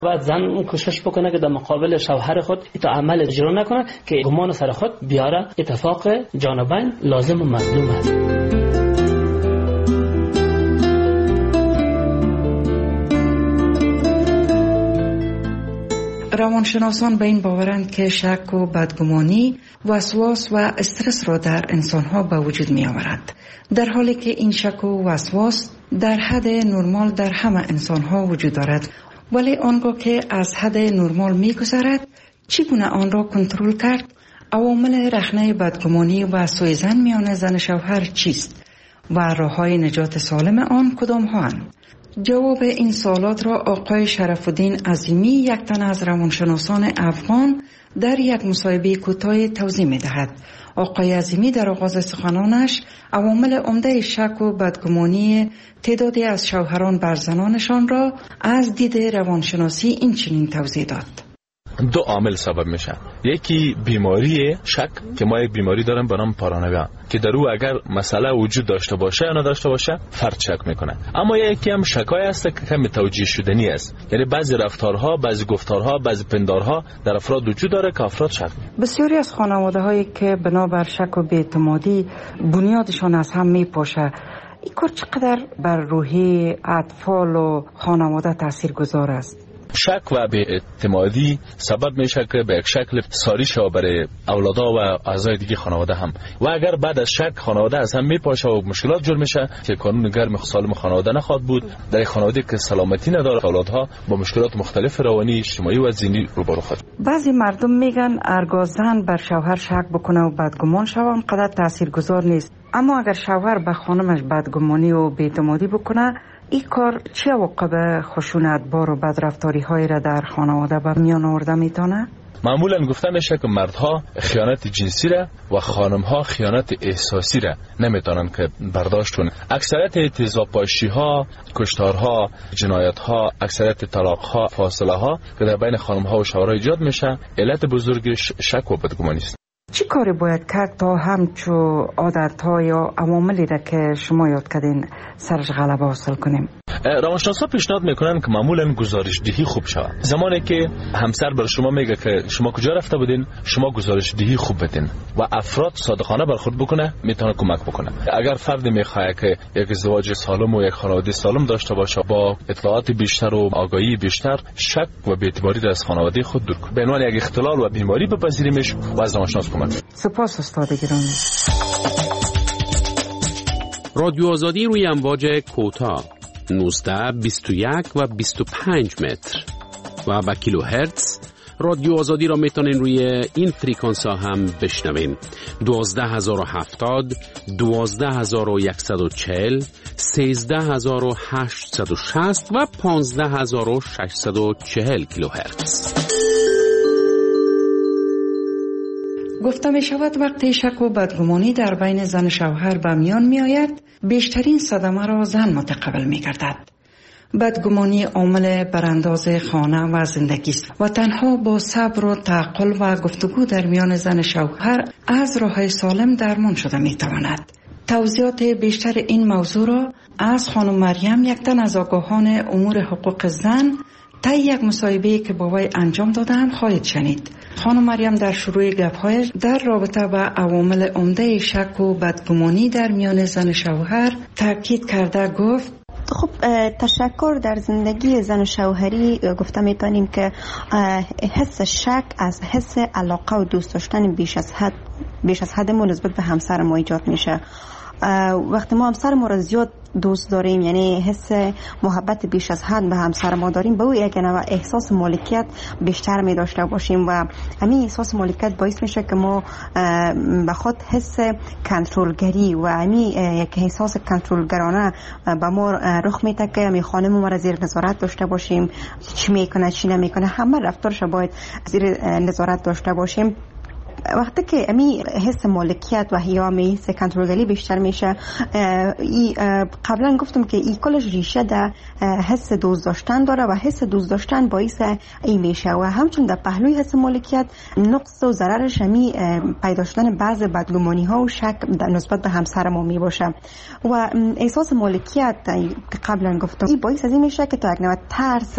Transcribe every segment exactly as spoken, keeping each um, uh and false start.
بعد زن اون کوشش بکنه که در مقابل شوهر خود ایتا عمل اجرا نکنه که گمان سر خود بیاره. اتفاق جانبین لازم و مظلوم است. روانشناسان به این باورند که شک و بدگمانی وسواس و استرس را در انسانها به وجود می آورد، در حالی که این شک و وسواس در حد نرمال در همه انسانها وجود دارد، ولی آنگاه که از حد نرمال می گذرد چگونه آن را کنترل کرد؟ عوامل رخنه بدگمانی و سوءظن میان زن شوهر چیست و راه‌های نجات سالم آن کدام هاند؟ جواب این سوالات را آقای شرف الدین عظیمی، یک تن از روانشناسان افغان، در یک مصاحبه کوتاه توضیح می دهد. آقای عظیمی در آغاز سخنانش عوامل عمده شک و بدگمانی تعدادی از شوهران بر زنانشان را از دید روانشناسی این چنین توضیح داد. دو عامل سبب میشه. یکی بیماری شک که ما یک بیماری داریم به نام پارانویا که در او اگر مسئله وجود داشته باشه یا نداشته باشه فرد شک میکنه. اما یکی هم شکای است که کمی توجیه شدنی است، یعنی بعضی رفتارها، بعضی گفتارها، بعضی پندارها در افراد وجود داره که افراد شک میکنه. بسیاری از خانواده هایی که بنابر شک و بی‌اعتمادی بنیادشان از هم میپاشه، این کار چقدر بر روحی اطفال و خانواده تاثیرگذار است؟ شک و بی‌اعتمادی سبب میشه که به یک شکل ساری شود برای اولادا و اعضای دیگه خانواده هم، و اگر بعد از شک خانواده از هم میپاشه و مشکلات جور میشه که قانون گرم سالم خانواده نخواهد بود، در خانواده که سلامتی نداره اولادها با مشکلات مختلف روانی، اجتماعی و ذهنی روبرو خواهد. بعضی مردم میگن هرگاه زن بر شوهر شک بکنه و بدگمان شود اونقدر تاثیرگذار نیست، اما اگر شوهر به خانمش بدگمانی و بی‌اعتمادی بکنه، این کار چه عواقب خشونت بار و بدرفتاری هایی را در خانواده به میان آورده میتونه؟ معمولا گفته میشه که مردها خیانت جنسی را و خانمها خیانت احساسی را نمیتونن که برداشت کنن. اکثریت تیزابپاشی ها، کشتارها، جنایت ها، اکثریت طلاق ها، فاصله ها که در بین خانمها و شوهرها ایجاد میشه، علت بزرگش شک و بدگمانی است. چی کاری باید کرد تا همچو عادت‌ها یا عواملی را که شما یاد کردین سرش غلبه حاصل کنیم؟ روانشناسا پیشنهاد میکنن که معمولا گزارش دهی خوب شود. زمانی که همسر بر شما میگه که شما کجا رفته بودین، شما گزارش دهی خوب بدین و افراد صادقانه برخورد بکنه، میتونه کمک بکنه. اگر فردی میخواد که یک ازدواج سالم و یک خانواده سالم داشته باشه با اطلاعات بیشتر و آگاهی بیشتر، شک و بی‌اعتباری را از خانواده خود دور کنه. به عنوان یک اختلال و بیماری بپذیریمش و از روانشناس کمک. سپاس استاد گرامی. رادیو آزادی روی امواج کوتاه نوزده، بیست و یک و بیست و پنج متر و با کیلو هرتز. رادیو آزادی را میتونین روی این فریکانس ها هم بشنوین: دوازده هزار و هفتاد، دوازده هزار و صد و چهل، سیزده هزار و هشتصد و شصت و پانزده هزار و ششصد و چهل کیلو هرتز. گفته می شود وقتی شک و بدگمانی در بین زن و شوهر به میان می آید، بیشترین صدمه را زن متقبل می گردد. بدگمانی عامل برانداز خانه و زندگی است و تنها با صبر و تعقل و گفتگو در میان زن و شوهر از راه سالم درمان شده می تواند. توضیحات بیشتر این موضوع را از خانم مریم، یک تن از آگاهان امور حقوق زن، طی یک مصاحبه‌ای که با وی انجام دادم خواهید شنید. خانم مریم در شروع گپ‌هایش در رابطه با عوامل عمده شک و بدگمانی در میان زن و شوهر تاکید کرده گفت: خب تشکر در زندگی زن و شوهری گفته میتونیم که حس شک از حس علاقه و دوست داشتن بیش از حد بیش از حد ما نسبت به همسر ما ایجاد میشه. وقتی ما همسر ما را زیاد دوست داریم، یعنی حس محبت بیش از حد به همسر ما داریم، به او یک نوع احساس مالکیت بیشتر می داشته باشیم و همین احساس مالکیت باعث میشه که ما به خود حس کنترلگری و همین یک احساس کنترلگرانه به ما رخ میده که می خانم ما را زیر نظارت داشته باشیم، چی میکنه چی نمیکنه همه رفتارش باید زیر نظارت داشته باشیم. وقتی که امی حس مالکیت و یا می حس کنترلگری بیشتر میشه، ای قبلا گفتم که این کلش ریشه در حس دوست داشتن داره و حس دوست داشتن باعث این میشه و همچنین در پهلوی حس مالکیت نقص و ضررش همی پیدا شدن بعض بدگمانی ها و شک نسبت به همسر ما می باشه. و احساس مالکیت که قبلا گفتم این باعث از این میشه که تا یک نوع ترس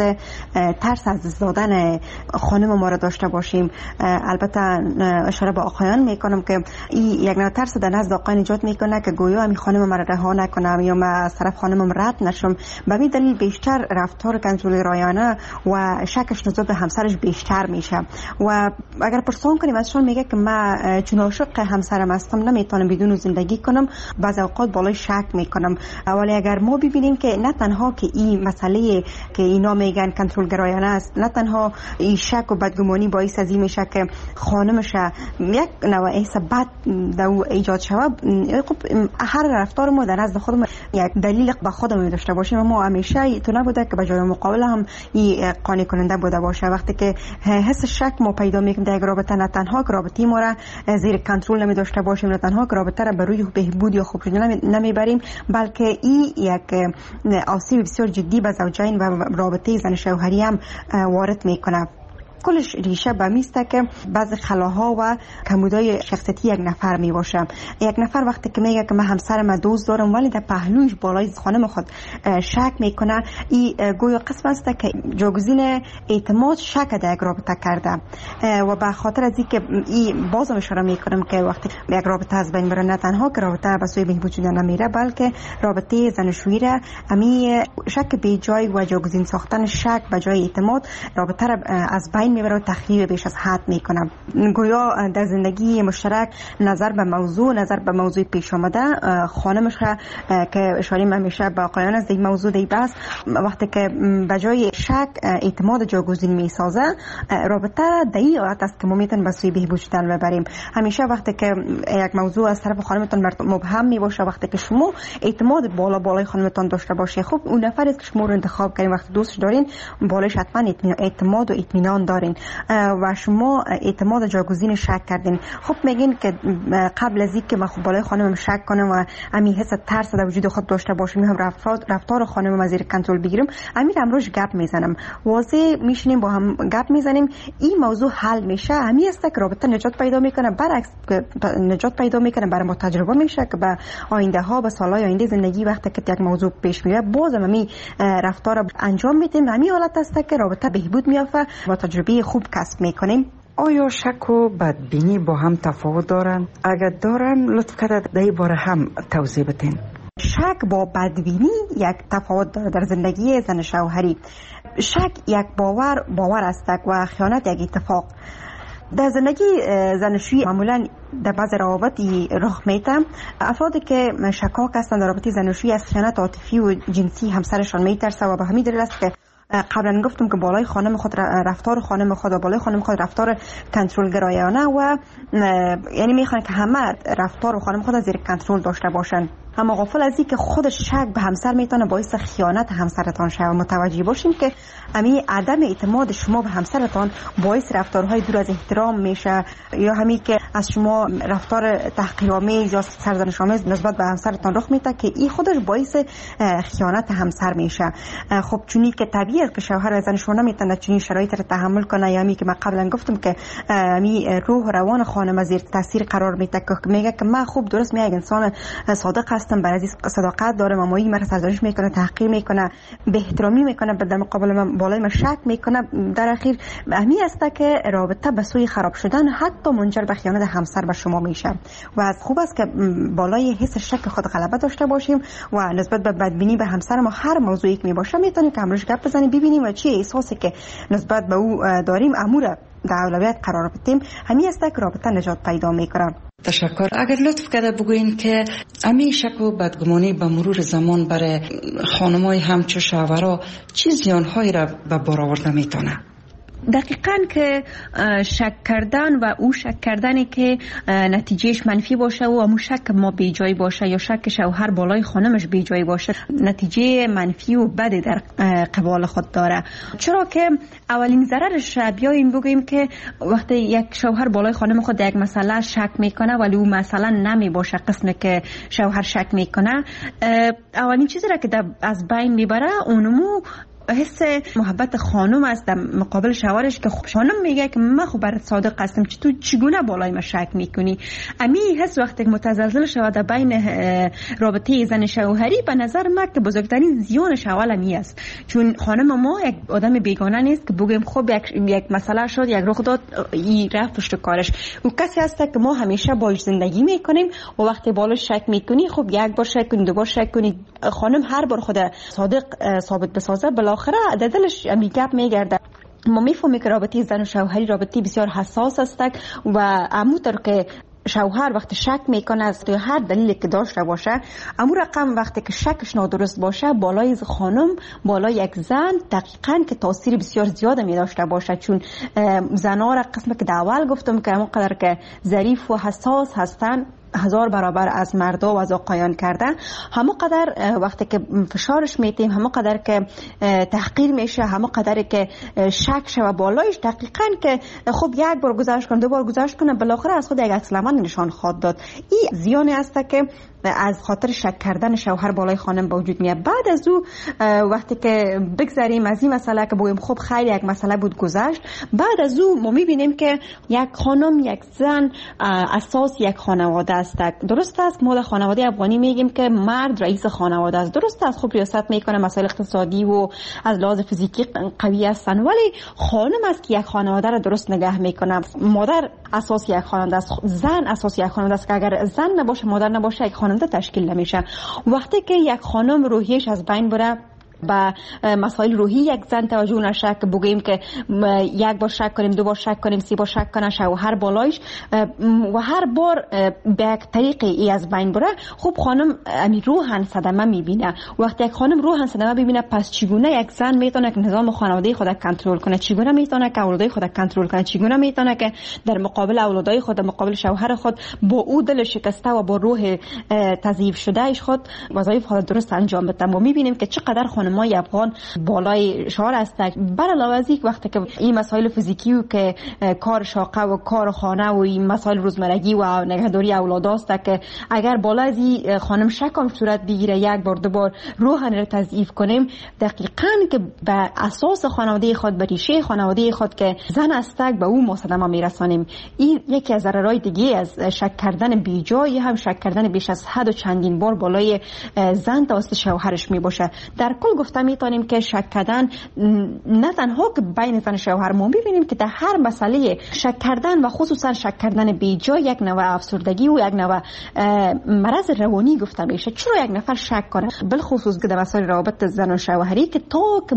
ترس از دست دادن خانم ما را داشته باشیم. البته اشاره به آقایان میکنم که این یک نوع ترس در نزد آقایان ایجاد میکنه که گویا همین خانم ما را رها نکنم یا من از طرف خانمم رد نشم. به همین دلیل بیشتر رفتار کنترل رایانه و شکش نسبت به همسرش بیشتر میشه. و اگر پرسان کنیم ازشان میگه که من چون عاشق همسرم هستم نمیتونم بدون زندگی کنم، بعضی اوقات بالای شک میکنم. ولی اگر ما ببینیم که نه تنها که این مسئله که اینا میگن کنترل گرایانه است، نه تنها این شک و بدگمانی باعث از این میشه که خانمش یک نوع احساس بد در او ایجاد شود. خب هر رفتار ما در نزد خودمون یک دلیل به خودمون داشته باشیم و ما همیشه تو نبوده که به جای مقابل هم این قانع کننده بوده باشه. وقتی که حس شک ما پیدا میکنیم در یک رابطه، نه تنها که رابطه ما را زیر کنترل نمی داشته باشیم، نه تنها که رابطه را به روی بهبود یا خوب شدن نمیبریم، بلکه این یک آسیب بسیار جدی به زوجین و رابطه زن شوهری هم وارد میکنه. کلش ریشه به میسته که بعض خلاها و کمبودهای شخصیتی یک نفر می باشه. یک نفر وقتی که میگه که من همسرم من دوست دارم ولی در پهلوش بالای خانم خود شک میکنه، این گویا قسم است که جاگزین اعتماد شک در یک رابطه کرده. و به خاطر از اینکه این بازم اشاره میکنم که وقتی یک رابطه از بین بره، نه تنها که رابطه به سوی بهبود شدن نمیره، بلکه رابطه زناشویی را امی شک به جای و جاگزین ساختن شک به جای اعتماد رابطه را از بین میبره و تخریب بیش از حد میکنه. گویا در زندگی مشترک نظر به موضوع نظر به موضوع پیش آمده خانمش که اشاره همیشه به آقایان از این موضوع دی بس، وقتی که به جای شک اعتماد جاگزین میسازه، رابطه در این حالت است که ما میتونیم به سوی بهبود شدن ببریم. همیشه وقتی که یک موضوع از طرف خانمتون مبهم میباشه، وقتی که شما اعتماد بالا بالای خانمتون داشته باشه، خب اون نفری است که شما رو انتخاب کردین، وقتی دوستش دارین بالایش حتما اعتماد و اطمینان دارین و شما اعتماد جاگزین شک کردین. خب میگین که قبل از اینکه من خب بالای خانمم شک کنم و همین حس ترس در وجود خود داشته باشم، هم رفتار رفتار خانمم از زیر کنترل بگیرم، همین امروز گپ میزنم، واضح میشینیم با هم گپ میزنیم، این موضوع حل میشه. همین است که رابطه نجات پیدا میکنه. برعکس نجات پیدا میکنه، برای ما تجربه میشه که به آینده ها، به سالهای آینده زندگی وقتی که یک موضوع پیش میاد بازم همین رفتار انجام میدیم. همین حالت است که رابطه بهبود میافته و تجربه خوب کسب میکنیم. آیا شک و بدبینی با هم تفاوت دارن؟ اگر دارن لطف کرده در این باره هم توضیح بدین. شک با بدبینی یک تفاوت داره در زندگی زن شوهری. شک یک باور باور است و خیانت یک اتفاق. در زندگی زناشویی معمولا در بعض روابطی رخ میده. افرادی که شکاک هستند در رابطه زناشویی از خیانت عاطفی و جنسی همسرشان میترسه و به همین دلیل است که قبلا گفتم که بالای خانم خود رفتار خانم خود و بالای خانم خود رفتار کنترل گرایانه و یعنی میخوان که همه رفتار خانم خود زیر کنترل داشته باشن. اما غافل از این که خود شک به همسر میتونه باعث خیانت همسرتان شود. متوجه باشین که همین عدم اعتماد شما به همسرتان باعث رفتارهای دور از احترام میشه، یا همین که از شما رفتار تحقیرآمیز یا سرزنش‌آمیز نسبت به همسرتان رخ میده که این خودش باعث خیانت همسر میشه. خب چونی که طبیعیه که شوهر و زن شما نمیتونه چنین شرایطی رو تحمل کنه، یا همین که من قبلا گفتم که همین روح و روان خانم زیر تاثیر قرار میده که میگه که من خوب درست میگم انسان صادق هستم، برای صداقت دارم، اما این مرا سرزنش میکنه، تحقیر میکنه، به احترامی میکنه، در مقابل من بالای من شک میکنه. در اخیر اهمی است که رابطه به سوی خراب شدن حتی منجر به خیانت همسر به شما میشه. و از خوب است که بالای حس شک خود غلبه داشته باشیم و نسبت به بدبینی به همسر ما هر موضوعی که میباشه میتونیم که امروز گپ بزنیم، ببینیم و چی احساسی که نسبت به او داریم امور در اولویت قرار بدیم. همین است که رابطه نجات پیدا میکنه. تشکر. اگر لطف کرده بگوین که همین شک و بدگمانی به مرور زمان برای خانمای همچو شوهرها چه زیانهایی را به بار آورده میتونه؟ دقیقاً که شک کردن و او شک کردنی که نتیجهش منفی باشه و همون شک ما بی جای باشه یا شک شوهر بالای خانمش بی جای باشه نتیجه منفی و بدی در قبال خود داره. چرا که اولین ضررش بیاییم بگوییم که وقتی یک شوهر بالای خانم خود یک مسئله شک میکنه ولی او مثلا نمی باشه قسمی که شوهر شک میکنه، اولین چیزی را که از بین میبره اونمو حس محبت خانم است در مقابل شوهرش که خب خانم میگه که من خب برات صادق هستم، چی تو چگونه بالای من شک میکنی؟ امی حس وقتی متزلزل شود در بین رابطه زن شوهری به نظر من که بزرگترین زیانش اول امی است، چون خانم ما یک آدم بیگانه نیست که بگیم خب یک یک مسئله شد یک رخ داد این رفت پشت کارش. او کسی هست که ما همیشه باهاش زندگی میکنیم و وقتی بالاش شک میکنی خب یک بار شک کنی دو بار شک کنی، خانم هر بار خود صادق ثابت بسازه بالاخره در دلش امی گپ میگرده. ما میفهمیم که رابطه زن و شوهری رابطه بسیار حساس است و همونطور که شوهر وقتی شک میکنه از هر دلیلی که داشته باشه، امو رقم وقتی که شکش نادرست باشه بالای خانم بالای یک زن دقیقاً که تاثیر بسیار زیاد می داشته باشه، چون زنها را قسم که اول گفتم که همون قدر که ظریف و حساس هستن هزار برابر از مردا و از آقایان کرده، همون قدر وقتی که فشارش میتیم همون قدر که تحقیر میشه، همون قدر که شک شوه بالایش دقیقاً که خب یک بار گذاشت کنه دو بار گذاشت کنه بالاخره از خود یک عکس‌العمل نشان خواهد داد. این زیانی است که از خاطر شک کردن شوهر بالای خانم به وجود میاد. بعد از او وقتی که بگذاریم از این مسئله که بگیم خب خیلی یک مسئله بود گذشت، بعد از او ما میبینیم که یک خانم یک زن اساس یک خانواده است. درست است ما در خانواده افغانی میگیم که مرد رئیس خانواده است، درست است خب ریاست میکنه مسائل اقتصادی و از لحاظ فیزیکی قوی هستن، ولی خانم است که یک خانواده را درست نگه میکنه. مادر اساس یک خانواده است، زن اساس یک خانواده است که اگر زن نباشه مادر نباشه یک خانواده تشکیل نمیشه. وقتی که یک خانم روحیش از بین بره با مسائل روحی یک زن توجه نشه که بگیم که یک بار شک کنیم دو بار شک کنیم سی بار شک کنه شوهر بالایش و هر بار به یک طریقی ای از بین بره، خب خانم امی روحن صدمه میبینه. وقتی یک خانم روحن صدمه ببینه پس چگونه یک زن میتونه که نظام خانواده خود کنترل کنه، چگونه میتونه که اولادای خود کنترل کنه، چگونه میتونه که در مقابل اولادای خود در مقابل شوهر خود با او دل شکسته و با روح تضعیف شده ایش خود وظایف خود درست انجام بده. ما میبینیم که چقدر خانم ما افغان بالای شعار هستند. بر علاوه از این وقتی که این مسائل فیزیکی و که کار شاقه و کار خانه و این مسائل روزمرگی و نگهداری اولاد است که اگر بالا از این خانم شکم صورت بگیره یک بار دو بار روحن را تضعیف کنیم، دقیقاً که به اساس خانواده خود به ریشه خانواده خود که زن است به او ما صدمه میرسانیم. این یکی از ضررهای دیگه از شک کردن بیجای هم شک کردن بیش از حد و چندین بار بالای زن توسط شوهرش می باشه. در کل گفتم میتونیم که شک کردن نه تنها که بین زن و شوهر ما ببینیم که در هر مسئله شک کردن و خصوصا شک کردن بیجا یک نوع افسردگی و یک نوع مرض روانی گفته میشه. چرا یک نفر شک کنه بالخصوص که در مسائل روابط زن و شوهری که تا که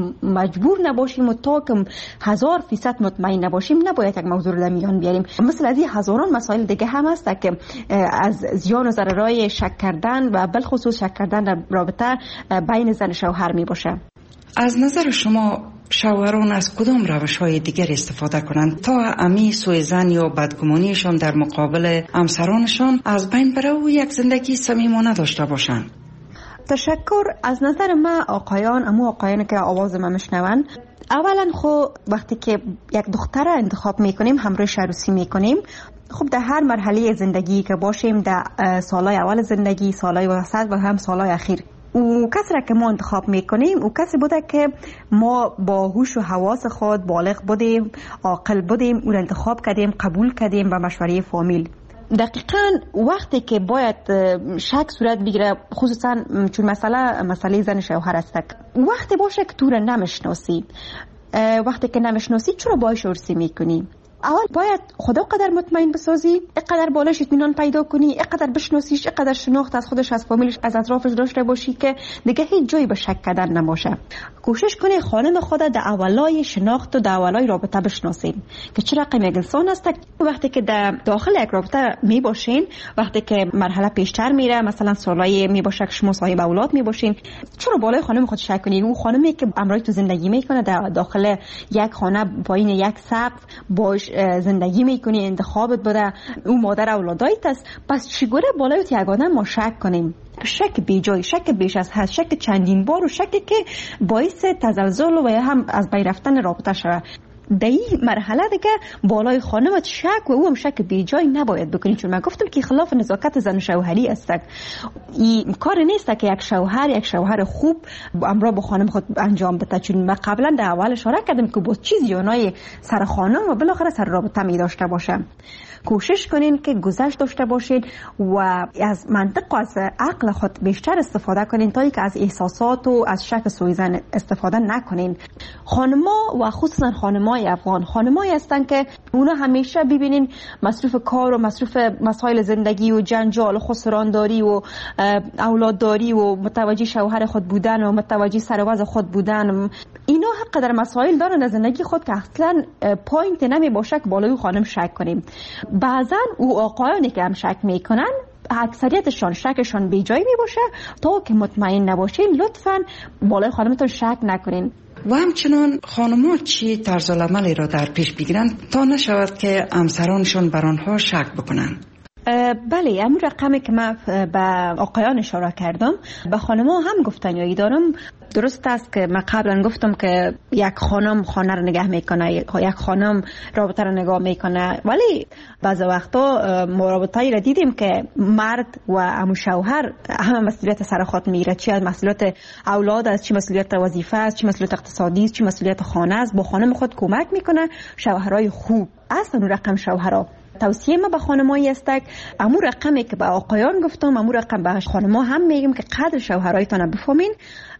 مجبور نباشیم و تا که هزار فیصد مطمئن نباشیم نباید یک موضوع رو در میان بیاریم. مثل از این هزاران مسائل دیگه هم هست که از زیان و ضررهای شک کردن و بالخصوص شک کردن در رابطه بین زن و شوهر می باشه. از نظر شما شوهران از کدام روش‌های دیگر استفاده کنند تا امی سوء ظن یا بدگمانیشان در مقابل همسرانشان از بین بره و یک زندگی صمیمانه داشته باشند؟ تشکر. از نظر من آقایان، امو آقایان که آواز من میشنون، اولا خب وقتی که یک دختر را انتخاب میکنیم همراهش عروسی میکنیم، خب در هر مرحله زندگی که باشیم در سالهای اول زندگی، سالهای وسط و هم سالهای اخیر، او کسی را که ما انتخاب میکنیم او کسی بوده که ما با هوش و حواس خود بالغ بودیم، عاقل بودیم، او را انتخاب کردیم، قبول کردیم و مشوره فامیل. دقیقاً وقتی که باید شک صورت بگیره، خصوصا چون مسئله مسئله زن شوهر است، وقتی باشه که تو را نمیشناسی، وقتی که نمیشناسی چرا باهاش عروسی میکنی؟ اول باید خدا قدر مطمئن بسازی، اینقدر بالاش اطمینان پیدا کنی، اینقدر بشناسیش، اینقدر شناخت از خودش، از فامیلش، از اطرافش داشته باشی که دیگه هیچ جایی به شک کردن نباشه. کوشش کنی خانم خود در اولای شناخت و در اولای رابطه بشناسین که چه رقم یک انسان است. وقتی که در داخل یک رابطه می باشین، وقتی که مرحله پیشتر میره، مثلا سالای می باشه که شما صاحب اولاد می باشین، چرا بالای خانم خود شک کنی؟ اون خانمی که امروز تو زندگی میکنه در داخل یک خانه پایین یک سقف باش زندگی میکنی، انتخابت بوده، اون مادر اولادایت است، پس چگونه بالای یک آدم ما شک کنیم؟ شک بی جای، شک بیش از حد، شک چندین بار و شکی که باعث تزلزل و یا هم از بین رفتن رابطه شود. در این مرحله دیگه بالای خانمت شک و او هم شک بی جای نباید بکنی، چون من گفتم که خلاف نزاکت زن شوهری است. این کار نیست که یک شوهر یک شوهر خوب امرا با خانم خود انجام بده، چون من قبلا در اول اشاره کردم که با چیز یونای سر خانم و بالاخره سر رابطه می داشته باشه. کوشش کنین که گذشت داشته باشین و از منطق و از عقل خود بیشتر استفاده کنین تا اینکه از احساسات و از شک سوءظن استفاده نکنین. خانما و خصوصا خانمای افغان خانمایی هستن که اونا همیشه ببینین مصروف کار و مصروف مسائل زندگی و جنجال و خسرانداری و اولادداری و متوجه شوهر خود بودن و متوجه سر وضع خود بودن، اینا قدر مسائل دارن در زندگی خود که اصلا پوینت نمی باشه که بالای خانم شک کنیم. بعضا او آقایانی که هم شک میکنن اکثریتشان شکشان بی جای می باشه، تا که مطمئن نباشین لطفاً بالای خانمتون شک نکنین. و همچنان خانم‌ها چی طرز العملی را در پیش بگیرن تا نشود که همسرانشان بر آنها شک بکنن؟ بله، همون رقمی که من به آقایان اشاره کردم به خانم‌ها هم گفتنیایی دارم. درست است که من قبلا گفتم که یک خانم خانه رو نگه میکنه، یک خانم رابطه رو نگاه میکنه، ولی بعض وقتا مرابطایی را دیدیم که مرد و امو شوهر همه مسئولیت سر خود میگیره، چی از مسئولیت اولاد است، چی مسئولیت وظیفه است، چی مسئولیت اقتصادی است، چی مسئولیت خانه است، با خانم خود کمک میکنه. شوهرای خوب اصلا رقم شوهرها توصیه ما به خانمایی است که امور رقمی که به آقایان گفتم امور رقم به خانم‌ها هم میگم که قدر شوهرایتان بفهمین،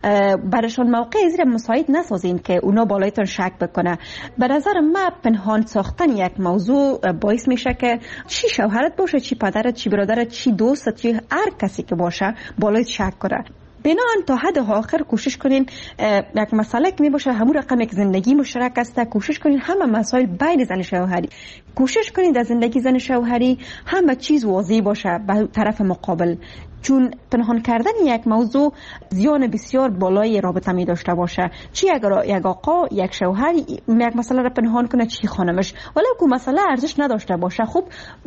برشان موقع زیر مساعد نسازین که اونا بالایتان شک بکنه. به نظر من پنهان ساختن یک موضوع باعث میشه که چی شوهرت باشه، چی پدرت، چی برادرت، چی دوستت، چی هر کسی که باشه بالایت شک کنه. بنابراین تا حد آخر کوشش کنین یک مسئله که می باشه همون رقم یک زندگی مشترک است، کوشش کنین همه مسائل بین زن شوهری، کوشش کنین در زندگی زن شوهری همه چیز واضح باشه به طرف مقابل، چون پنهان کردن یک موضوع زیان بسیار بالای رابطه می داشته باشه. چی اگر یک آقا یک شوهر یک مسئله را پنهان کنه، چی خانمش، ولی که مسئله ارزش نداشته باشه، خب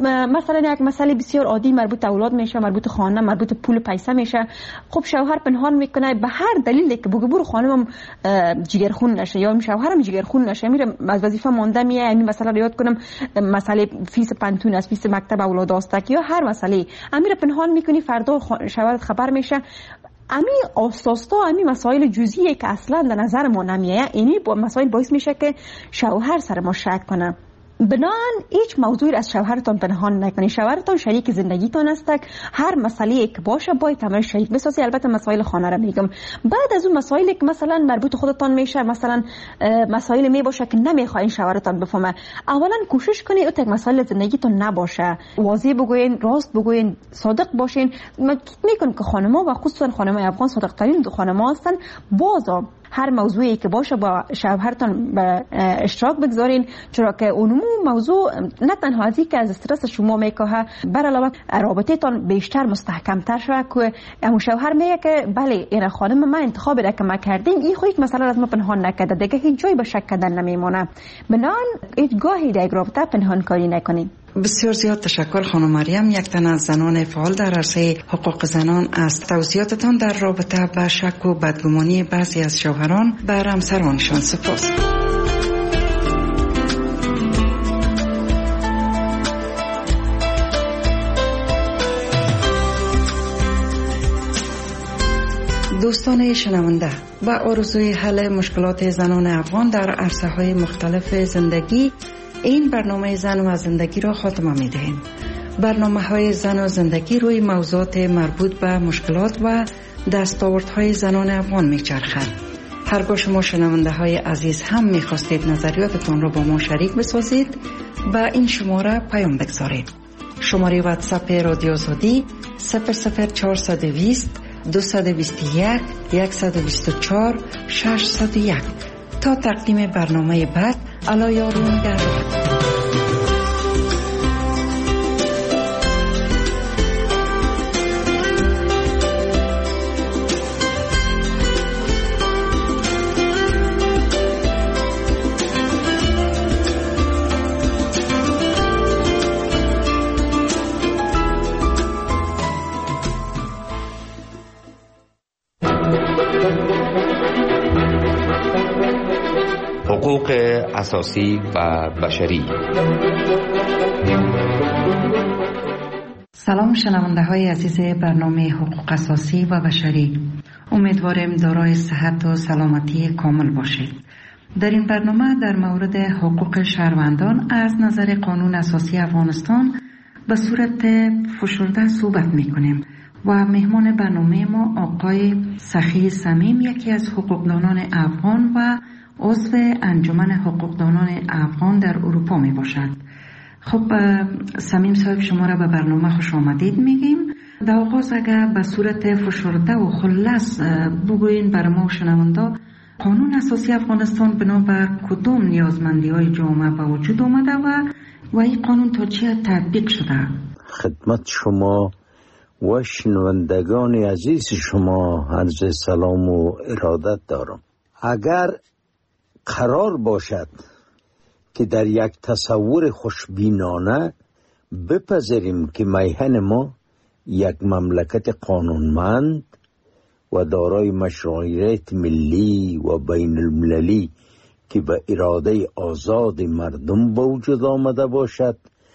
مثلا یک مسئله بسیار عادی مربوط اولاد میشه، مربوط خانه، مربوط پول پیسه میشه، خب شوهر پنهان میکنه به هر دلیلی که بگه برو خانمم جگرخون نشه یا شوهرم جگرخون نشه، میره از وظیفه مونده میه، این مسئله رو یاد کنم، مسئله فیس پنتون است، فیس مکتب اولاد است یا هر مسئله امیر پنهان میکنی، فردا شوهرت خبر میشه. امی اساسا امی مسائل جزئیه که اصلا در نظر ما نمیایه، اینی با مسائل باعث میشه که شوهر سر ما شک کنه. بنان هیچ موضوعی از شوهرتان پنهان نکنی. شوهرتان شریک زندگیتان است، هر مسئله که باشه باید تمام شریک بسازی. البته مسائل خانه را میگم، بعد از اون مسائلی که مثلا مربوط خودتان میشه، مثلا مسائل می باشه که نمیخواین شوهرتان بفهمه، اولا کوشش کنید اون تک مسائل زندگیتون نباشه، واضح بگوین، راست بگوین، صادق باشین. من میگم که خانم‌ها و خصوصا خانم‌های افغان صادق ترین خانم‌ها هستن. بازم هر موضوعی که باشه با شوهرتان به اشتراک بگذارین، چرا که اون موضوع نه تنها ازی که از استرس شما میکاهه، بر علاوه رابطه تان بیشتر مستحکم تر شود که اون شوهر میگه که بله این خانم من انتخاب را که ما کردیم، این خودش مسئله از ما پنهان نکرده، دیگه هیچ جایی به شک کردن نمیمونه. بنان هیچ گاهی در رابطه پنهان کاری نکنین. بسیار زیاد تشکر خانم مریم، یک تن از زنان فعال در عرصه حقوق زنان، از توضیحاتتان در رابطه با شک و بدگمانی بعضی از شوهران بر همسرانشان. سپاس. دوستان شنونده، با آرزوی حل مشکلات زنان افغان در عرصه های مختلف زندگی، این برنامه زن و زندگی را خاتمه می دهیم. برنامه های زن و زندگی روی موضوعات مربوط به مشکلات و دستاوردهای زنان افغان می چرخد. هرگاه شما شنونده های عزیز هم می خواستید نظریاتتان را با ما شریک بسازید، به این شماره پیام بگذارید. شماره واتساپ رادیو آزادی صفر صفر چهارصد و بیست دویست و بیست و یک صد و بیست و چهار ششصد و یک. تا تقدیم برنامه بعد الا یارون در حقوق اساسی و بشری. سلام شنونده های عزیز برنامه حقوق اساسی و بشری. امیدوارم دارای صحت و سلامتی کامل باشید. در این برنامه در مورد حقوق شهروندان از نظر قانون اساسی افغانستان به صورت فشرده صحبت میکنیم و مهمان برنامه ما آقای سخی صمیم، یکی از حقوقدانان افغان و عضو انجمن حقوقدانان افغان در اروپا می باشد. خب صمیم صاحب، شما را به برنامه خوش آمدید میگیم. در آغاز اگر به صورت فشرده و خلاص بگوین بر ما شنونده قانون اساسی افغانستان بنابر کدام نیازمندی های جامعه به وجود آمده و و این قانون تا چه تطبیق شده؟ خدمت شما و شنوندگان عزیز شما عرض سلام و ارادت دارم. اگر قرار باشد که در یک تصور خوشبینانه بپذیریم که میهن ما یک مملکت قانونمند و دارای مشروعیت ملی و بین المللی که به اراده آزاد مردم به وجود آمده باشد،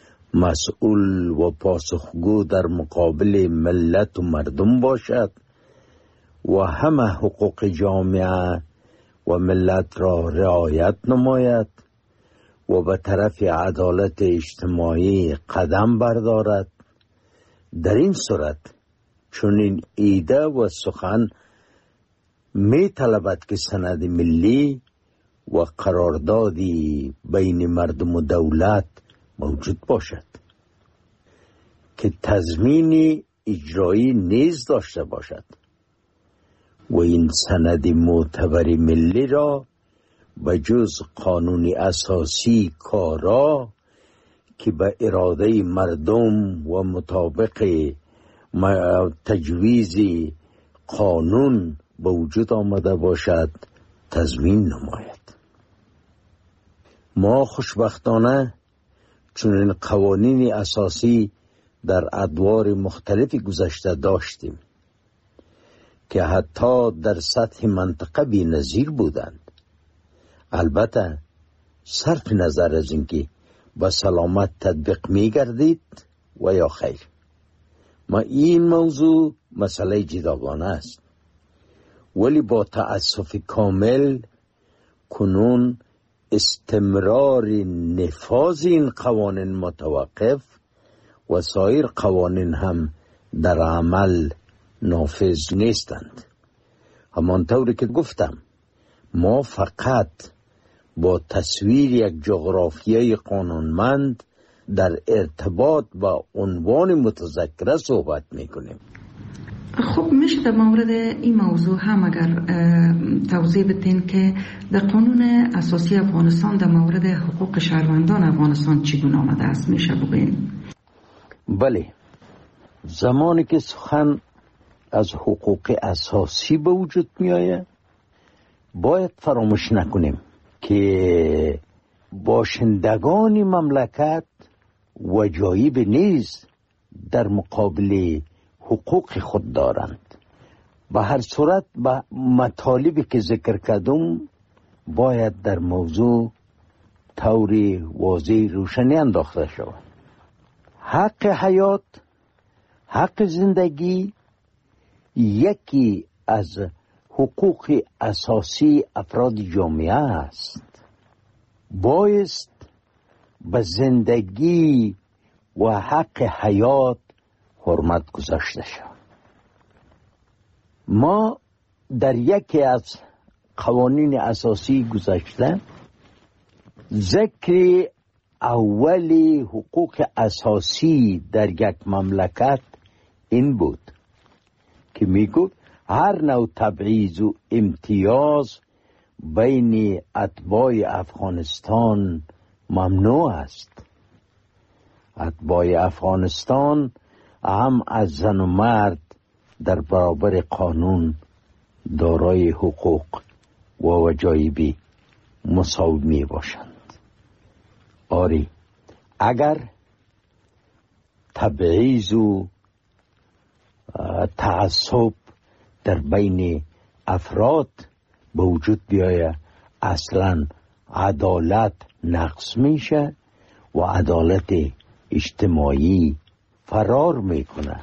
مسئول و پاسخگو در مقابل ملت و مردم باشد و همه حقوق جامعه و ملت را رعایت نماید و به طرف عدالت اجتماعی قدم بردارد، در این صورت چنین ایده و سخن می طلبد که سند ملی و قراردادی بین مردم و دولت موجود باشد که تضمین اجرایی نیز داشته باشد و این سند معتبر ملی را به جز قانونی اساسی کارا که به اراده مردم و مطابق تجویز قانون به وجود آمده باشد تضمین نماید. ما خوشبختانه چنین قوانین اساسی در ادوار مختلف گذشته داشتیم که حتی در سطح منطقه بی نظیر بودند. البته صرف نظر از اینکه با سلامت تطبیق می گردید و یا خیر، ما این موضوع مسئله جداگانه است، ولی با تأسف کامل کنون استمرار نفاذ این قوانین متوقف و سایر قوانین هم در عمل نافذ نیستند. همانطوری که گفتم، ما فقط با تصویر یک جغرافیای قانونمند در ارتباط با عنوان متذکره صحبت میکنیم. خب میشه در مورد این موضوع هم اگر توضیح بدین که در قانون اساسی افغانستان در مورد حقوق شهروندان افغانستان چگونه آمده است، میشه بگوین؟ بله، زمانی که سخن از حقوق اساسی به وجود می آید باید فراموش نکنیم که باشندگان مملکت وجایب نیز در مقابل حقوق خود دارند. به هر صورت به مطالبی که ذکر کردم باید در موضوع طوری واضح روشنی انداخته شود. حق حیات، حق زندگی یکی از حقوق اساسی افراد جامعه است. بایست به زندگی و حق حیات حرمت گذاشته شود. ما در یکی از قوانین اساسی گذاشته ذکر اولی حقوق اساسی در یک مملکت این بود که میگو هر نوع تبعیض و امتیاز بین اتباع افغانستان ممنوع است. اتباع افغانستان هم از زن و مرد در برابر قانون دارای حقوق و وجایبی مساوی می باشند. آری اگر تبعیض و تعصب در بین افراد به وجود بیاید، اصلا عدالت نقص میشه و عدالت اجتماعی فرار میکنه.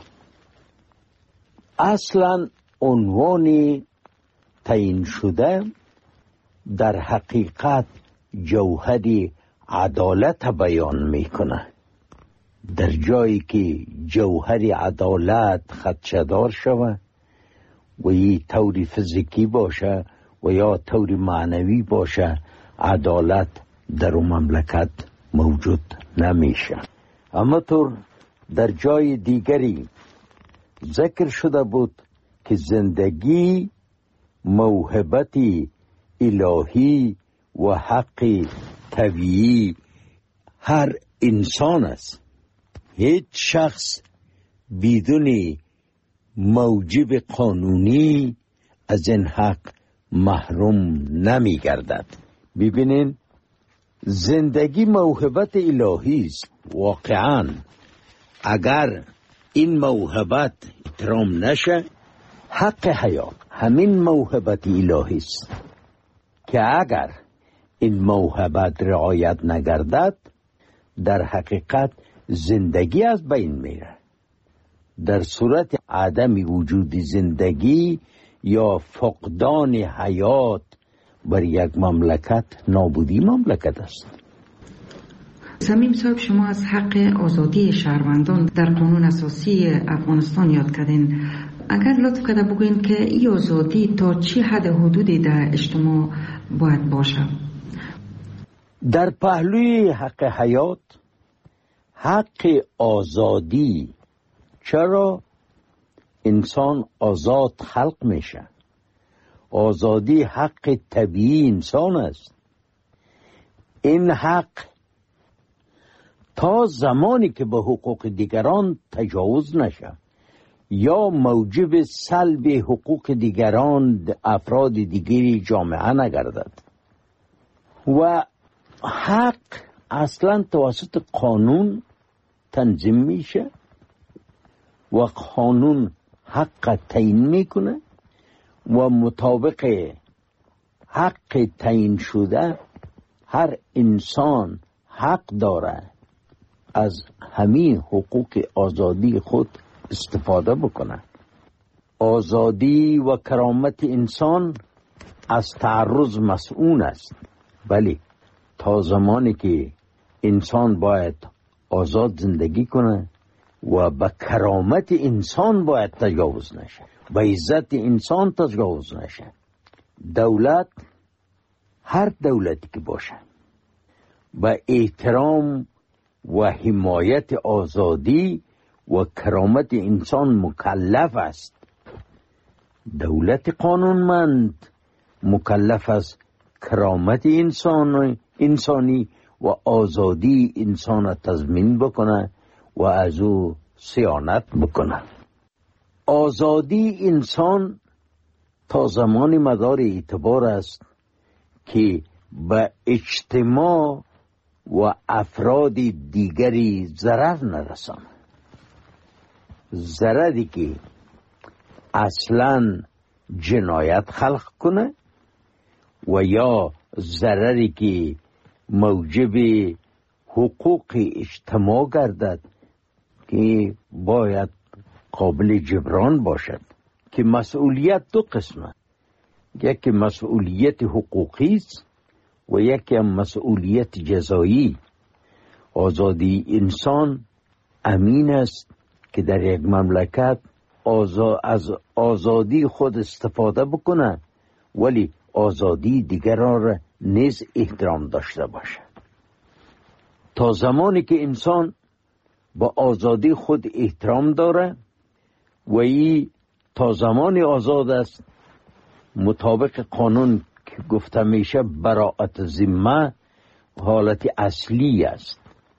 اصلا عنوان تعیین شده در حقیقت جوهر عدالت بیان میکنه. در جایی که جوهر عدالت خدشه‌دار شود و یه طور فیزیکی باشه و یا طور معنوی باشه، عدالت در اون مملکت موجود نمیشه. اما طور در جای دیگری ذکر شده بود که زندگی موهبت الهی و حق طبیعی هر انسان است. هیچ شخص بدون موجب قانونی از این حق محروم نمی گردد. ببینین زندگی موهبت الهی است. واقعا اگر این موهبت احترام نشه، حق حیات همین موهبت الهی است که اگر این موهبت رعایت نگردد در حقیقت زندگی از بین میره. در صورت عدم وجود زندگی یا فقدان حیات بر یک مملکت نابودی مملکت است. صمیم صاحب، شما از حق آزادی شهروندان در قانون اساسی افغانستان یاد کردین. اگر لطف کرده بگوین که این آزادی تا چی حد حدودی در اجتماع باید باشه؟ در پهلوی حق حیات، حق آزادی، چرا انسان آزاد خلق میشه؟ آزادی حق طبیعی انسان است. این حق تا زمانی که به حقوق دیگران تجاوز نشه یا موجب سلب حقوق دیگران افراد دیگری جامعه نگردد. و حق اصلا توسط قانون تنظیم میشه و قانون حق تعیین میکنه و مطابق حق تعیین شده هر انسان حق داره از همین حقوق آزادی خود استفاده بکنه. آزادی و کرامت انسان از تعرض مسئول است. ولی تا زمانی که انسان باید آزاد زندگی کنه و به کرامت انسان باید تجاوز نشه، به عزت انسان تجاوز نشه. دولت، هر دولتی که باشه، به احترام و حمایت آزادی و کرامت انسان مکلف است. دولت قانونمند مکلف است کرامت انسان انسانی و آزادی انسان تضمین بکنه و از او صیانت بکنه. آزادی انسان تا زمان مدار اعتبار است که به اجتماع و افراد دیگری ضرر نرسانه. ضرری که اصلا جنایت خلق کنه و یا ضرری که موجب حقوق اجتماع گردد که باید قابل جبران باشد. که مسئولیت دو قسمه، یکی مسئولیت حقوقی است و یکی مسئولیت جزایی. آزادی انسان امین است که در یک مملکت آزا از آزادی خود استفاده بکنه ولی آزادی دیگران را نیز احترام داشته باشه. تا زمانی که انسان با آزادی خود احترام داره و ای تا زمانی آزاد است مطابق قانون که گفته میشه براءت ذمه حالت اصلی است.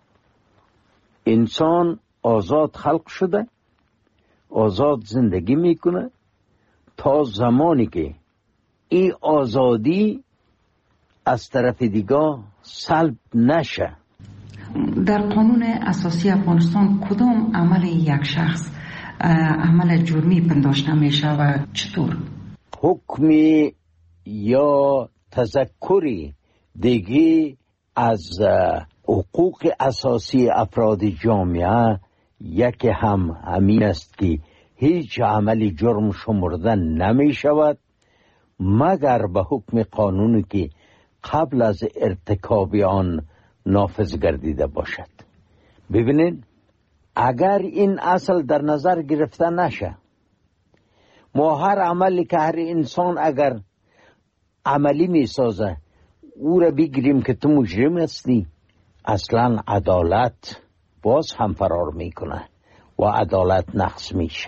انسان آزاد خلق شده، آزاد زندگی میکنه تا زمانی که این آزادی از طرف دیگه سلب نشه. در قانون اساسی افغانستان کدام عمل یک شخص عمل جرمی پنداشته میشه و چطور؟ حکمی یا تذکری دیگه از حقوق اساسی افراد جامعه یکی هم همین است که هیچ عملی جرم شمرده نمی شود مگر به حکم قانونی که قبل از ارتکاب آن نافذ گردیده باشد. ببینید اگر این اصل در نظر گرفته نشه، ما هر عملی که هر انسان اگر عملی می سازه او را بگیریم که تو مجرم هستی، اصلا عدالت باز هم فرار میکنه و عدالت نقص میشه.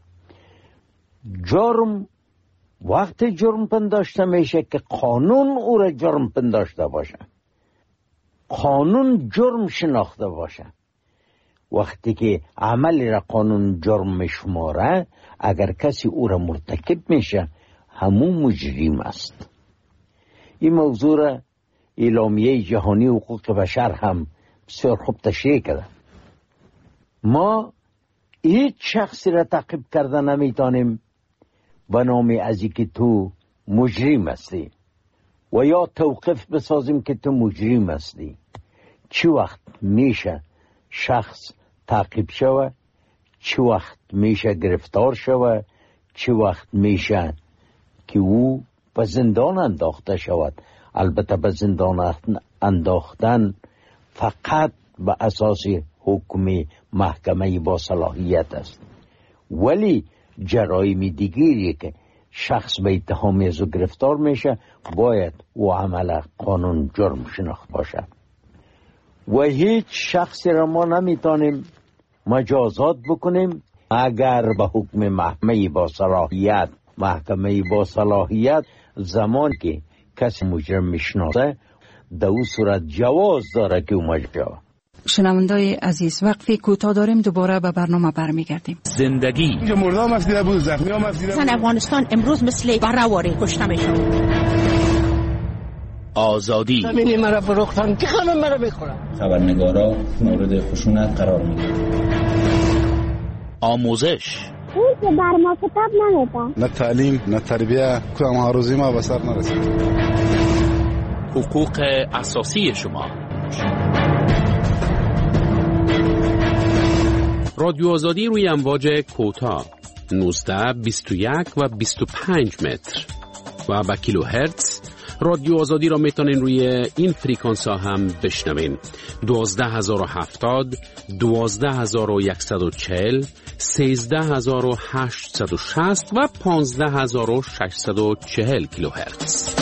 جرم وقت جرم پنداشته میشه که قانون او را جرم پنداشته باشه، قانون جرم شناخته باشه. وقتی که عملی را قانون جرم میشماره، اگر کسی او را مرتکب میشه همون مجرم است. این موضوع را اعلامیه جهانی حقوق بشر هم بسیار خوب تشریح کرده. ما هیچ شخصی را تعقیب کرده نمیتونیم به نام از که تو مجرم هستی و یا توقف بسازیم که تو مجرم هستی. چی وقت میشه شخص تعقیب شوه، چی وقت میشه گرفتار شوه، چی وقت میشه که او به زندان انداخته شود. البته به زندان انداختن فقط به اساس حکم محکمه با صلاحیت است، ولی جرایم دیگری که شخص به اتهام از او گرفتار میشه باید او عمل قانون جرم شناخت باشه و هیچ شخصی را ما نمیتونیم مجازات بکنیم اگر به حکم محکمه با صلاحیت محکمه با صلاحیت زمان که کسی مجرم میشناسه در او صورت جواز داره که او مجرم. شنوندای عزیز وقفی کوتاه داریم، دوباره به برنامه برمیگردیم. زندگی اینجا مردم افدیده بود، زخمی هم افدیده بود. افغانستان امروز مثل برهواری کشته میشود. آزادی زمینی مرا فروختن که خانم مرا بخورم. خبرنگارا مورد خشونت قرار میگیرن. آموزش اون که بر ما کتاب نمیده، نه تعلیم نه تربیه، کدام ها روزی ما به سر نرسید. حقوق اساسی شما. رادیو آزادی روی امواج کوتاه نوزده بیست و یک و بیست و پنج متر و با کیلو هرتز. رادیو آزادی را میتونین روی این فریکانس ها هم بشنوین. دوازده هزار و هفتاد، دوازده هزار و یکصد و چهل، سیزده هزار و هشتصد و شصت و پانزده هزار و ششصد و چهل کیلو هرتز.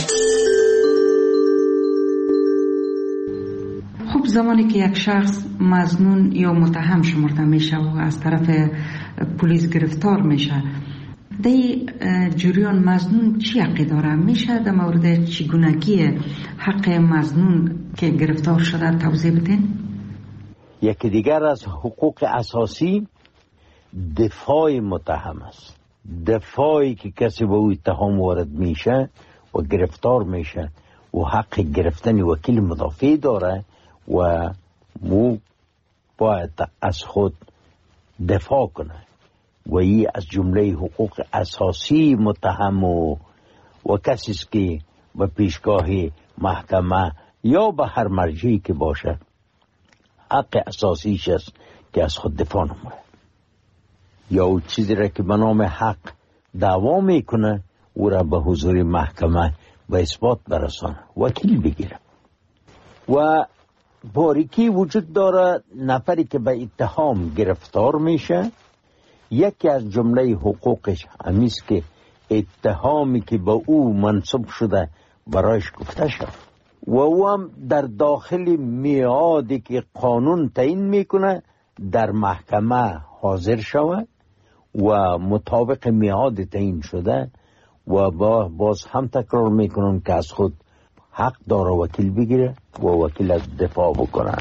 خب زمانی که یک شخص مظنون یا متهم شمرده میشه و از طرف پلیس گرفتار میشه، دی جریان مظنون چی حقی داره؟ میشه در مورد چگونگی حق مظنون که گرفتار شده توضیح بدین؟ یکی دیگر از حقوق اساسی دفاع متهم است. دفاعی که کسی به او اتهام وارد میشه و گرفتار میشه و حق گرفتن وکیل مدافع داره و مو باید از خود دفاع کنه و این از جمله حقوق اساسی متهم و, و کسی است که به پیشگاه محکمه یا به هر مرجعی که باشه حق اساسیش است که از خود دفاع نمونه یا او چیزی را که به نام حق دعوا میکنه او را به حضور محکمه به اثبات برسانه، وکیل بگیره. و باریکی وجود داره نفری که به اتهام گرفتار میشه، یکی از جمله حقوقش همیست که اتهامی که به او منصوب شده برایش گفته شد. و او هم در داخل میعادی که قانون تعیین میکنه در محکمه حاضر شود و مطابق میعاد تعیین شده و با باز هم تکرار میکنم که از خود حق داره وکیل بگیره و وکیل از دفاع بکنه.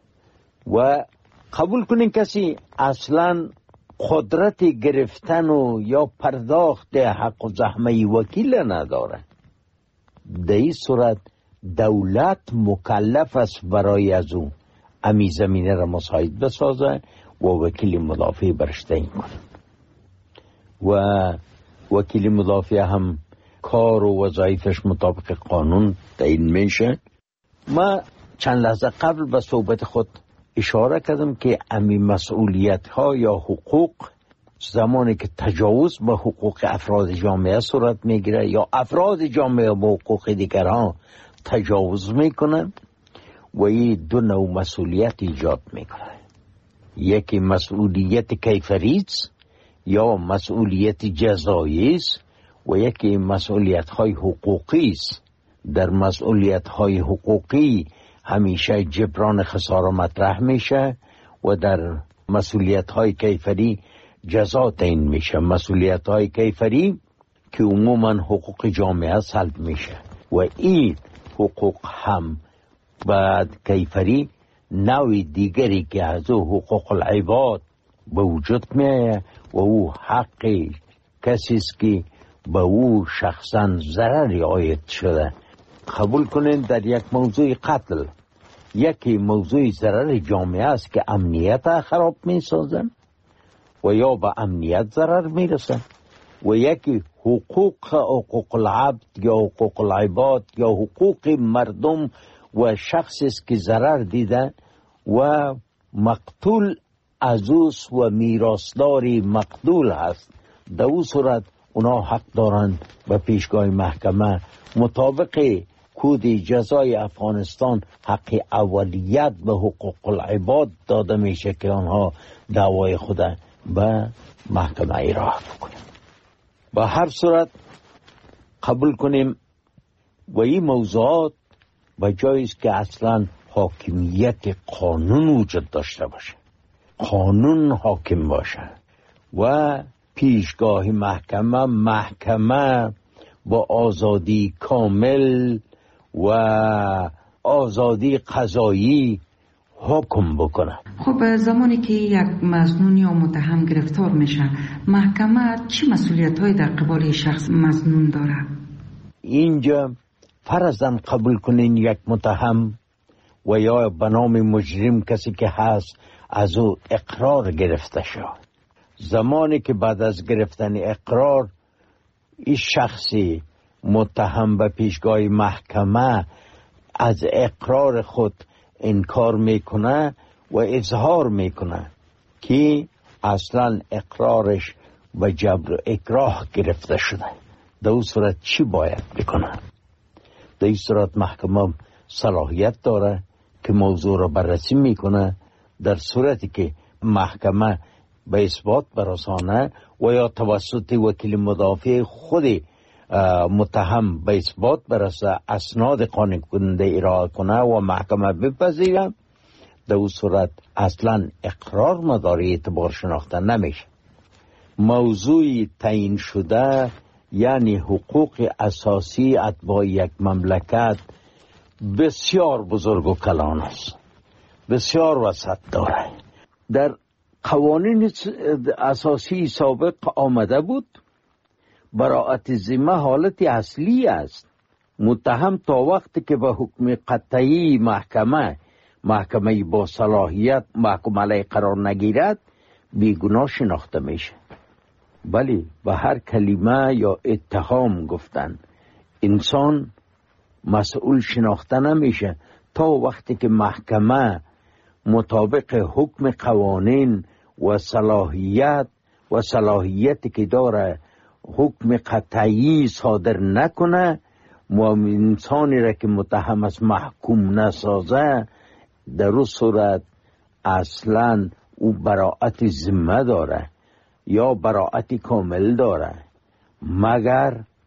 و قبول کنین کسی اصلا قدرت گرفتن و یا پرداخت حق و زحمه وکیل نداره، در این صورت دولت مکلف است برای از او امی زمینه را مساعد بسازه و وکیل مدافع برش تعیین کنه. و وکیل مدافع هم کار و وظایفش مطابق قانون تعیین میشه. ما چند لحظه قبل به صحبت خود اشاره کردم که امی مسئولیت ها یا حقوق زمانی که تجاوز به حقوق افراد جامعه صورت میگیره یا افراد جامعه به حقوق دیگران تجاوز میکنن و این دو نوع مسئولیت ایجاد میکنه. یکی مسئولیت کیفری است یا مسئولیت جزایی است و یکی مسئولیت های حقوقی است. در مسئولیت های حقوقی همیشه جبران خسارة مطرح میشه و در مسئولیت های کیفری جزا تعیین میشه. مسئولیت های کیفری که عموما حقوق جامعه سلب میشه و این حقوق هم بعد کیفری نوع دیگری که از او حقوق العباد به وجود میه و او حق کسی است که به او شخصا ضرری عاید شده. قبول کنین در یک موضوع قتل یکی موضوع ضرر جامعه است که امنیت خراب می سازن و یا به امنیت ضرر می رسن و یکی حقوق حقوق العبد یا حقوق العباد یا حقوق مردم و شخصی است که ضرر دیده و مقتول عزوز و میراثداری مقتول هست. در اون صورت اونا حق دارند به پیشگاه محکمه مطابق کود جزای افغانستان حق اولیت به حقوق العباد داده میشه که آنها دعوای خود به محکمه ایراه بکنیم. به هر صورت قبول کنیم و این موضوعات به جایی است که اصلا حاکمیت قانون وجود داشته باشه، قانون حاکم باشه و پیشگاه محکمه محکمه با آزادی کامل و آزادی قضایی حکم بکنه. خب زمانی که یک مظنون یا متهم گرفتار میشه محکمه چه مسئولیت‌هایی در قبال شخص مظنون داره؟ اینجا فرضاً قبول کنین یک متهم و یا به نام مجرم کسی که هست از او اقرار گرفته شد. زمانی که بعد از گرفتن اقرار این شخصی متهم به پیشگاه محکمه از اقرار خود انکار میکنه و اظهار میکنه که اصلا اقرارش به جبر و اکراه گرفته شده، در اون صورت چی باید بکنه؟ در این صورت محکمه صلاحیت داره که موضوع را بررسی میکنه. در صورتی که محکمه به اثبات برسانه و یا توسط وکیل مدافع خود متهم به اثبات برسه اسناد قانع کننده ارائه کنه و محکمه بپذیره، در اون صورت اصلا اقرار مداری اعتبار شناخته نمیشه. موضوع تعیین شده یعنی حقوق اساسی اتباع یک مملکت بسیار بزرگ و کلان است، بسیار وسعت داره. در قوانین اساسی سابق آمده بود براءت ذمه حالت اصلی است. متهم تا وقتی که به حکم قطعی محکمه محکمه با صلاحیت محکوم علیه قرار نگیرد بیگناه شناخته میشه. ولی به هر کلمه یا اتهام گفتن انسان مسئول شناخته نمیشه تا وقتی که محکمه مطابق حکم قوانین و صلاحیت و صلاحیتی که داره حکم قطعی صادر نکنه و انسانی را که متهم است محکوم نسازه، در اون صورت اصلا او براءت ذمه داره یا براءت کامل داره، مگر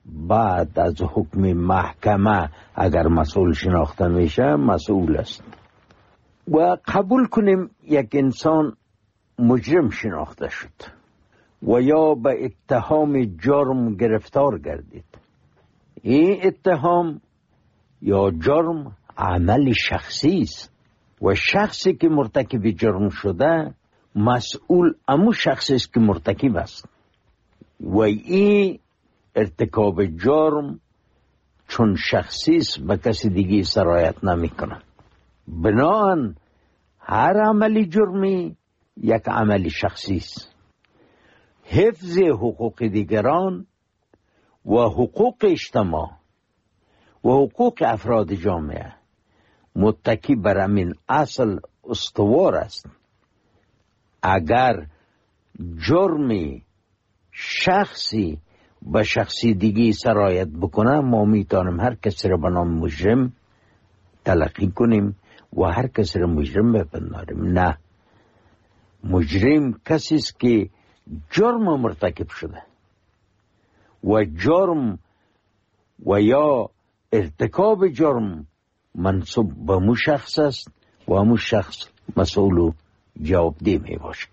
بعد از حکم محکمه اگر مسئول شناخته میشه مسئول است. و قبول کنیم یک انسان مجرم شناخته شد و یا به اتهام جرم گرفتار گردید. این اتهام یا جرم عمل شخصی است و شخصی که مرتکب جرم شده مسئول امو شخصی است که مرتکب است و این ارتکاب جرم چون شخصی است به کسی دیگه سرایت نمی کنه. بنابراین هر عملی جرمی یک عمل شخصی است. حفظ حقوق دیگران و حقوق اجتماع و حقوق افراد جامعه متکی بر همین اصل استوار است. اگر جرمی شخصی به شخصی دیگی سرایت بکنه ما میتونیم هر کسی را به نام مجرم تلقی کنیم و هر کسی را مجرم بپنداریم. نه، مجرم کسی است که جرم مرتکب شده و جرم و یا ارتکاب جرم منصوب به مو شخص است و مو شخص مسئول و جوابدeh می باشد.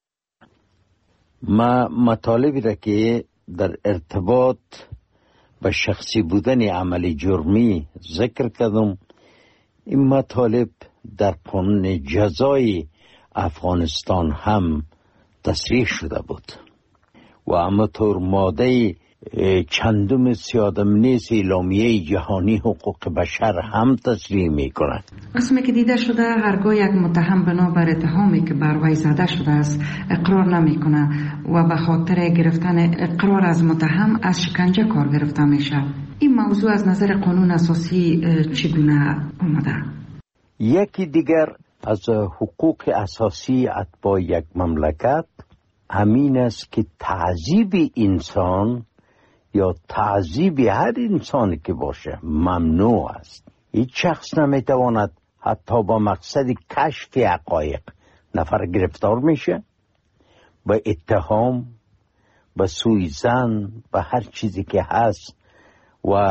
ما مطالبی را که در ارتباط به شخصی بودن عمل جرمی ذکر کردم، این مطالب در قانون جزای افغانستان هم تصریح شده بود و همطور ماده چندم سیادم نیز اعلامیه جهانی حقوق بشر هم تصریح می کند. اسمی که دیده شده هرگاه یک متهم بنابر اتهامی که بر وی زده شده است اقرار نمی کنه و به خاطر گرفتن اقرار از متهم از شکنجه کار گرفته میشه. این موضوع از نظر قانون اساسی چگونه آمده؟ یکی دیگر از حقوق اساسی اتباع یک مملکت همین است که تعذیب انسان یا تعذیب هر انسانی که باشه ممنوع است. هیچ شخص نمیتواند حتی با مقصد کشف حقایق نفر گرفتار میشه به اتهام، به سوءظن، به هر چیزی که هست و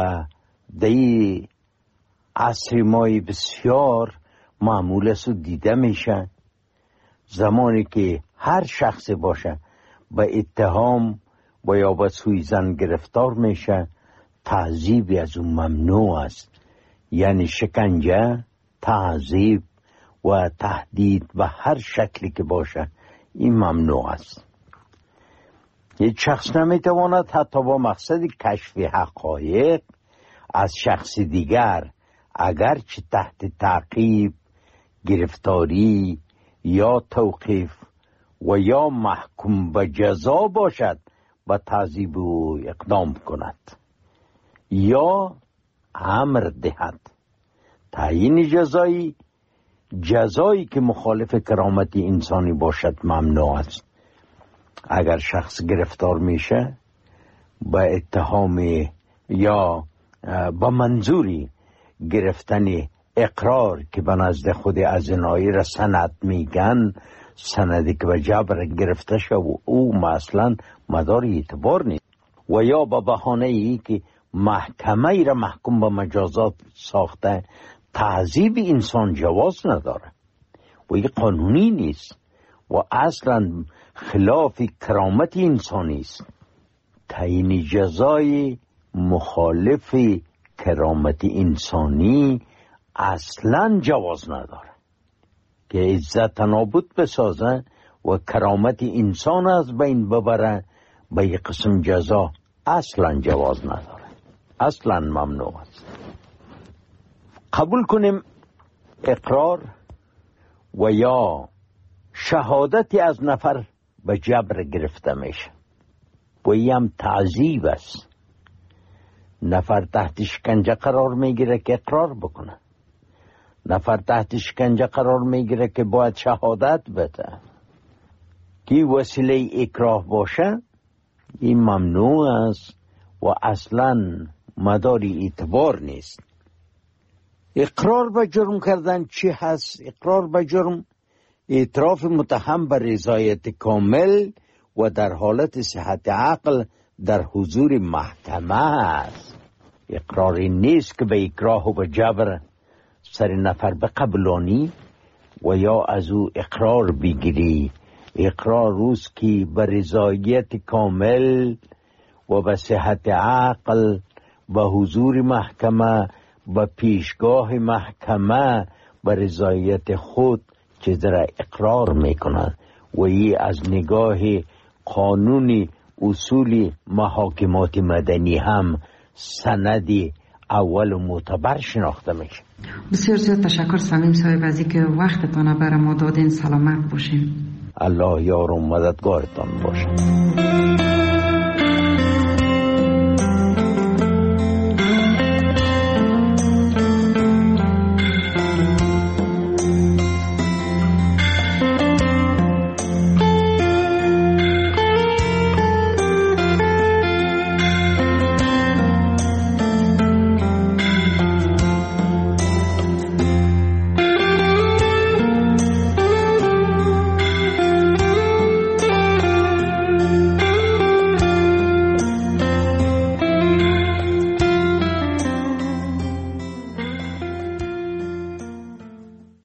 دی عصر مای بسیار معمول است و دیده میشه. زمانی که هر شخص باشه به اتهام و یا به سوءظن گرفتار میشه تعذیبی از اون ممنوع است. یعنی شکنجه، تعذیب و تهدید و هر شکلی که باشه این ممنوع است. یک شخص نمیتواند حتی با مقصد کشف حقایق از شخص دیگر اگرچه تحت تعقیب، گرفتاری یا توقیف و یا محکوم به جزا باشد و تعذیب و اقدام کند یا امر دهد. تعیین جزایی جزایی که مخالف کرامت انسانی باشد ممنوع است. اگر شخص گرفتار میشه با اتهام یا با منظوری گرفتن اقرار که به نزد خود ازنایی را سند میگن، سندی که به جبر گرفته شد و او مثلا مدار اعتبار نیست و یا با بهانه ای که محکمه ای را محکوم به مجازات ساخته تعذیب انسان جواز نداره و این قانونی نیست و اصلا خلاف کرامت انسانی است. تعیین جزای مخالف کرامت انسانی اصلا جواز نداره که عزت نابود بسازه و کرامت انسان از بین ببره. به یک قسم جزا اصلا جواز نداره، اصلا ممنوع است. قبول کنیم اقرار و یا شهادتی از نفر به جبر گرفته میشه و این هم تعذیب است. نفر تحت شکنجه قرار میگیره که اقرار بکنه، نفر تحت شکنجه قرار میگیره که باید شهادت بده. که وسیله اکراه باشه این ممنوع است و اصلا مداری اعتبار نیست. اقرار به جرم کردن چی هست؟ اقرار به جرم اعتراف متهم به رضایت کامل و در حالت صحت عقل در حضور محکمه است. اقراری نیست که به اکراه و به جبر سر نفر بقبلانی و یا از او اقرار بگیری. اقرار روز که به رضایت کامل و به صحت عقل به حضور محکمه به پیشگاه محکمه به رضایت خود چیز را اقرار میکنند و ای از نگاه قانون اصول محاکمات مدنی هم سندی اول و معتبر شناخته میشه. بسیار زیاد تشکر صمیم صاحب از اینکه وقتتان برای ما دادین. سلامت باشین. الله یار و مددگارتان باشه.